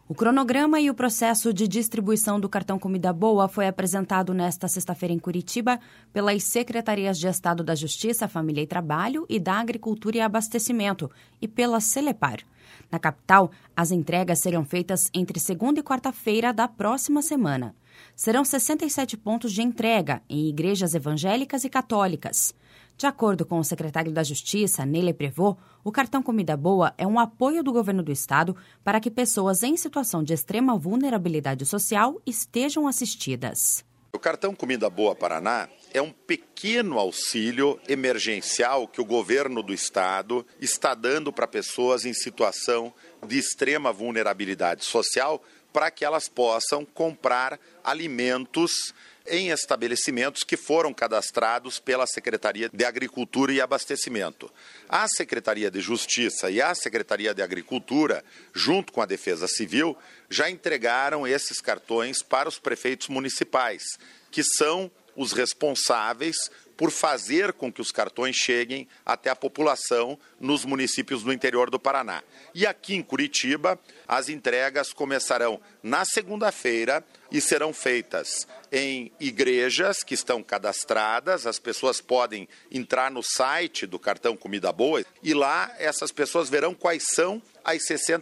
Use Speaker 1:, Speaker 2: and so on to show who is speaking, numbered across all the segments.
Speaker 1: O cronograma e o processo de distribuição do cartão Comida Boa foi apresentado nesta sexta-feira em Curitiba pelas Secretarias de Estado da Justiça, Família e Trabalho e da Agricultura e Abastecimento e pela Celepar. Na capital, as entregas serão feitas entre segunda e quarta-feira da próxima semana. Serão 67 pontos de entrega em igrejas evangélicas e católicas. De acordo com o secretário da Justiça, Nele Prevot, o cartão Comida Boa é um apoio do governo do estado para que pessoas em situação de extrema vulnerabilidade social estejam assistidas.
Speaker 2: O cartão Comida Boa Paraná é um pequeno auxílio emergencial que o governo do estado está dando para pessoas em situação de extrema vulnerabilidade social para que elas possam comprar alimentos em estabelecimentos que foram cadastrados pela Secretaria de Agricultura e Abastecimento. A Secretaria de Justiça e a Secretaria de Agricultura, junto com a Defesa Civil, já entregaram esses cartões para os prefeitos municipais, que são os responsáveis por fazer com que os cartões cheguem até a população nos municípios do interior do Paraná. E aqui em Curitiba, as entregas começarão na segunda-feira e serão feitas em igrejas que estão cadastradas. As pessoas podem entrar no site do cartão Comida Boa e lá essas pessoas verão quais são as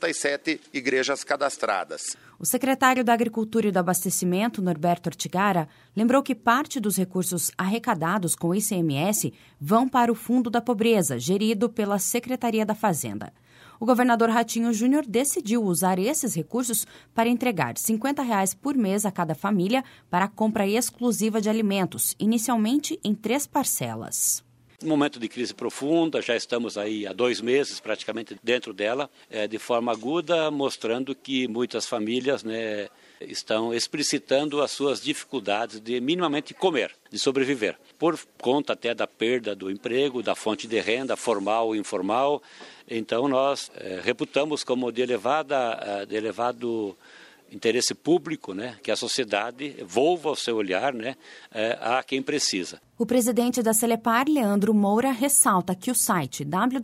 Speaker 2: 67 igrejas cadastradas.
Speaker 1: O secretário da Agricultura e do Abastecimento, Norberto Ortigara, lembrou que parte dos recursos arrecadados com o ICMS vão para o Fundo da Pobreza, gerido pela Secretaria da Fazenda. O governador Ratinho Júnior decidiu usar esses recursos para entregar R$ 50 por mês a cada família para a compra exclusiva de alimentos, inicialmente em 3 parcelas.
Speaker 3: Um momento de crise profunda, já estamos aí há 2 meses praticamente dentro dela, de forma aguda, mostrando que muitas famílias estão explicitando as suas dificuldades de minimamente comer, de sobreviver, por conta até da perda do emprego, da fonte de renda formal e informal. Então nós reputamos como de elevado interesse público, que a sociedade volva o seu olhar a quem precisa.
Speaker 1: O presidente da Celepar, Leandro Moura, ressalta que o site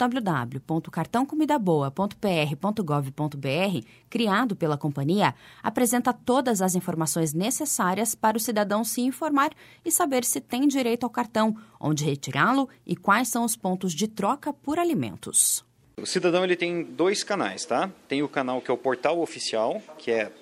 Speaker 1: www.cartãocomidaboa.pr.gov.br, criado pela companhia, apresenta todas as informações necessárias para o cidadão se informar e saber se tem direito ao cartão, onde retirá-lo e quais são os pontos de troca por alimentos.
Speaker 4: O cidadão ele tem 2 canais, tá? Tem o canal que é o portal oficial, que é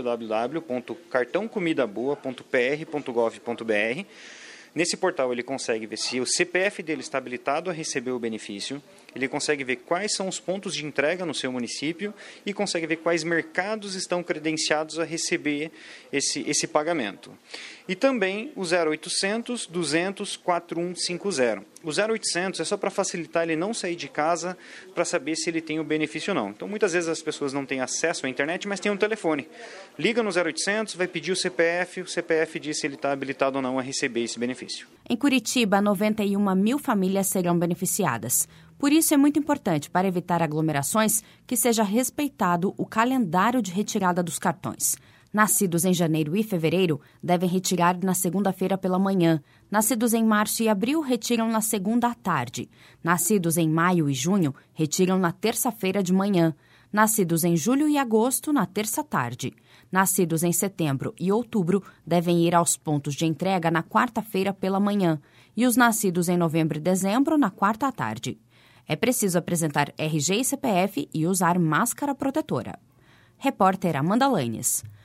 Speaker 4: www.cartãocomidaboa.pr.gov.br. Nesse portal ele consegue ver se o CPF dele está habilitado a receber o benefício, ele consegue ver quais são os pontos de entrega no seu município e consegue ver quais mercados estão credenciados a receber esse pagamento. E também o 0800 200 4150. O 0800 é só para facilitar ele não sair de casa para saber se ele tem o benefício ou não. Então muitas vezes as pessoas não têm acesso à internet, mas têm um telefone. Liga no 0800, vai pedir o CPF diz se ele está habilitado ou não a receber esse benefício.
Speaker 1: Em Curitiba, 91 mil famílias serão beneficiadas. Por isso é muito importante, para evitar aglomerações, que seja respeitado o calendário de retirada dos cartões. Nascidos em janeiro e fevereiro devem retirar na segunda-feira pela manhã. Nascidos em março e abril retiram na segunda à tarde. Nascidos em maio e junho retiram na terça-feira de manhã. Nascidos em julho e agosto, na terça à tarde. Nascidos em setembro e outubro devem ir aos pontos de entrega na quarta-feira pela manhã. E os nascidos em novembro e dezembro, na quarta à tarde. É preciso apresentar RG e CPF e usar máscara protetora. Repórter Amanda Lanes.